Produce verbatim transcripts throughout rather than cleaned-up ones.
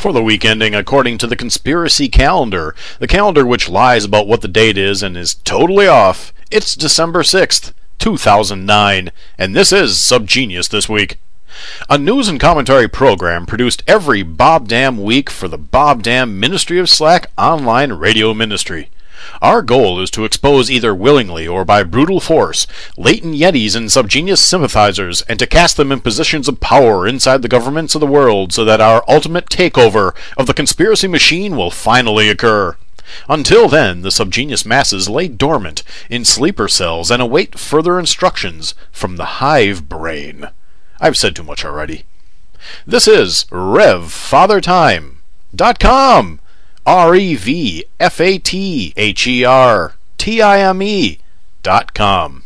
for the week ending according to the conspiracy calendar, the calendar which lies about what the date is and is totally off. It's December sixth, two thousand nine, and this is Subgenius This Week. A news and commentary program produced every Bob Damn week for the Bob Damn Ministry of Slack online radio ministry. Our goal is to expose either willingly or by brutal force latent yetis and subgenius sympathizers and to cast them in positions of power inside the governments of the world so that our ultimate takeover of the conspiracy machine will finally occur. Until then, the subgenius masses lay dormant in sleeper cells and await further instructions from the hive brain. I've said too much already. This is Rev Father Time dot com. R E V F A T H E R T I M E dot com.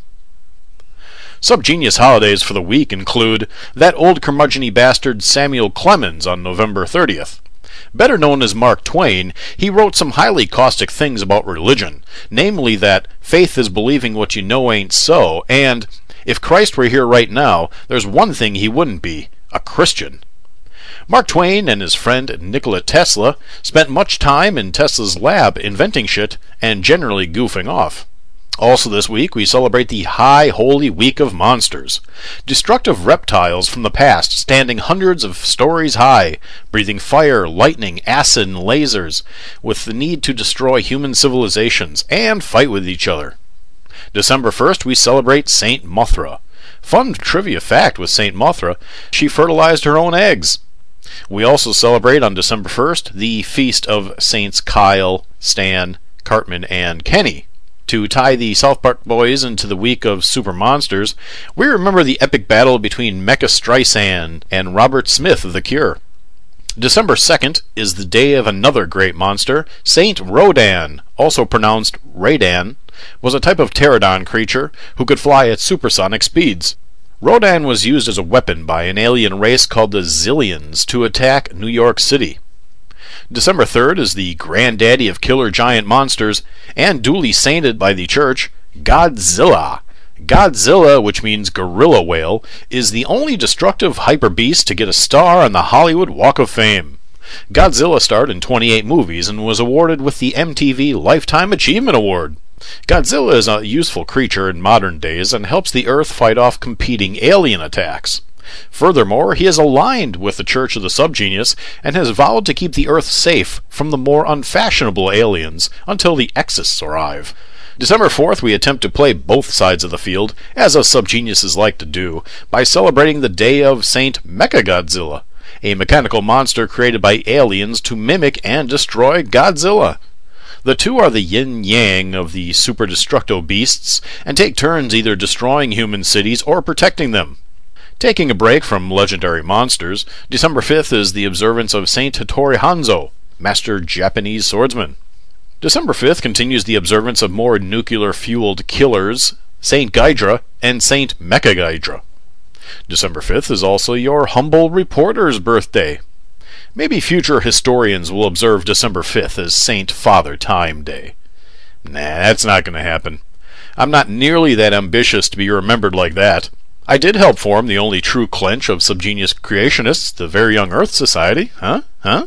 Subgenius holidays for the week include that old curmudgeon-y bastard Samuel Clemens on November thirtieth. Better known as Mark Twain, he wrote some highly caustic things about religion, namely that faith is believing what you know ain't so, and if Christ were here right now, there's one thing he wouldn't be, a Christian. Mark Twain and his friend Nikola Tesla spent much time in Tesla's lab inventing shit and generally goofing off. Also this week we celebrate the High Holy Week of Monsters. Destructive reptiles from the past standing hundreds of stories high, breathing fire, lightning, acid, and lasers, with the need to destroy human civilizations and fight with each other. December first we celebrate Saint Mothra. Fun trivia fact with Saint Mothra, she fertilized her own eggs. We also celebrate on December first the feast of Saints Kyle, Stan, Cartman, and Kenny. To tie the South Park boys into the week of super monsters, we remember the epic battle between Mecha Streisand and Robert Smith of The Cure. December second is the day of another great monster. Saint Rodan, also pronounced Radan, was a type of pterodon creature who could fly at supersonic speeds. Rodan was used as a weapon by an alien race called the Zillions to attack New York City. December third is the granddaddy of killer giant monsters, and duly sainted by the church, Godzilla. Godzilla, which means gorilla whale, is the only destructive hyper beast to get a star on the Hollywood Walk of Fame. Godzilla starred in twenty-eight movies and was awarded with the M T V Lifetime Achievement Award. Godzilla is a useful creature in modern days and helps the Earth fight off competing alien attacks. Furthermore, he is aligned with the Church of the Subgenius and has vowed to keep the Earth safe from the more unfashionable aliens until the Exists arrive. December fourth we attempt to play both sides of the field, as us subgeniuses like to do, by celebrating the day of Saint Mechagodzilla, a mechanical monster created by aliens to mimic and destroy Godzilla. The two are the yin-yang of the super-destructo beasts, and take turns either destroying human cities or protecting them. Taking a break from legendary monsters, December fifth is the observance of Saint Hattori Hanzo, master Japanese swordsman. December fifth continues the observance of more nuclear-fueled killers, Saint Gaidra and Saint Mechagodzilla. December fifth is also your humble reporter's birthday. Maybe future historians will observe December fifth as Saint Father Time Day. Nah, that's not going to happen. I'm not nearly that ambitious to be remembered like that. I did help form the only true clench of subgenius creationists, the Very Young Earth Society. Huh? Huh?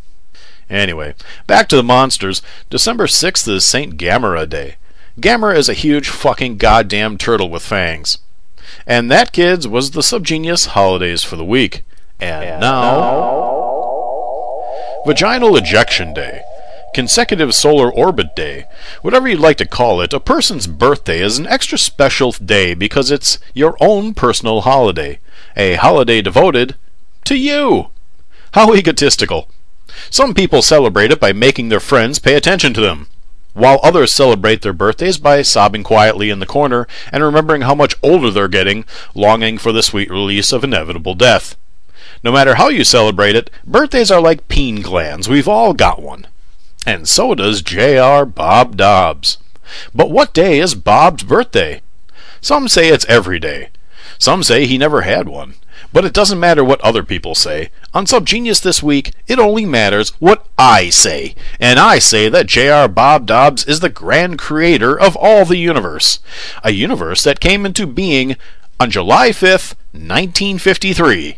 Anyway, back to the monsters. December sixth is Saint Gamera Day. Gamera is a huge fucking goddamn turtle with fangs. And that, kids, was the Subgenius holidays for the week. And, and now... now... Vaginal Ejection Day. Consecutive Solar Orbit Day. Whatever you'd like to call it, a person's birthday is an extra special day because it's your own personal holiday. A holiday devoted to you. How egotistical. Some people celebrate it by making their friends pay attention to them, while others celebrate their birthdays by sobbing quietly in the corner and remembering how much older they're getting, longing for the sweet release of inevitable death. No matter how you celebrate it, birthdays are like peen glands. We've all got one. And so does J R Bob Dobbs. But what day is Bob's birthday? Some say it's every day. Some say he never had one. But it doesn't matter what other people say. On Subgenius this week, it only matters what I say. And I say that J R Bob Dobbs is the grand creator of all the universe. A universe that came into being on July fifth, nineteen fifty-three.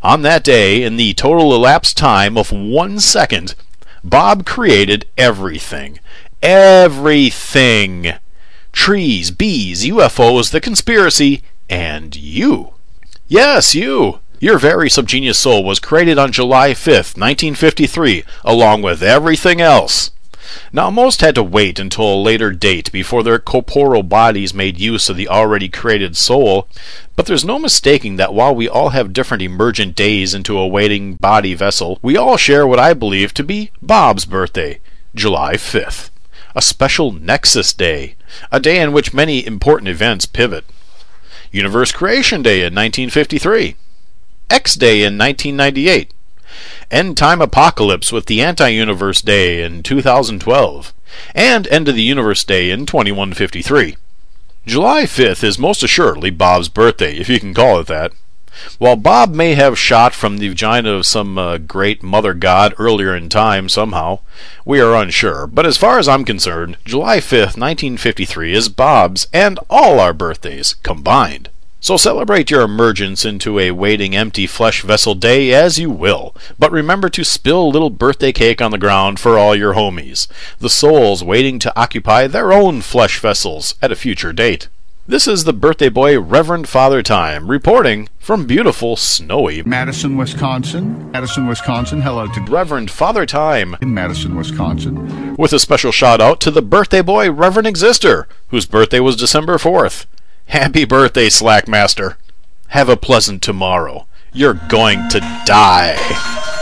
On that day, in the total elapsed time of one second, Bob created everything. Everything. Trees, bees, U F Os, the conspiracy, and you. Yes, you. Your very subgenius soul was created on July fifth, nineteen fifty-three, along with everything else. Now, most had to wait until a later date before their corporeal bodies made use of the already created soul, but there's no mistaking that while we all have different emergent days into a waiting body vessel, we all share what I believe to be Bob's birthday, July fifth. A special Nexus Day, a day in which many important events pivot. Universe Creation Day in nineteen fifty-three. X Day in nineteen ninety-eight. End Time Apocalypse with the Anti-Universe Day in two thousand twelve. And End of the Universe Day in twenty-one fifty-three. July fifth is most assuredly Bob's birthday, if you can call it that. While Bob may have shot from the vagina of some uh, great mother god earlier in time somehow, we are unsure, but as far as I'm concerned, July fifth, nineteen fifty-three is Bob's and all our birthdays combined. So celebrate your emergence into a waiting empty flesh vessel day as you will, but remember to spill a little birthday cake on the ground for all your homies, the souls waiting to occupy their own flesh vessels at a future date. This is the birthday boy Reverend Father Time, reporting from beautiful, snowy Madison, Wisconsin. Madison, Wisconsin. Hello to Reverend Father Time in Madison, Wisconsin. With a special shout out to the birthday boy Reverend Exister, whose birthday was December fourth. Happy birthday, Slackmaster. Have a pleasant tomorrow. You're going to die.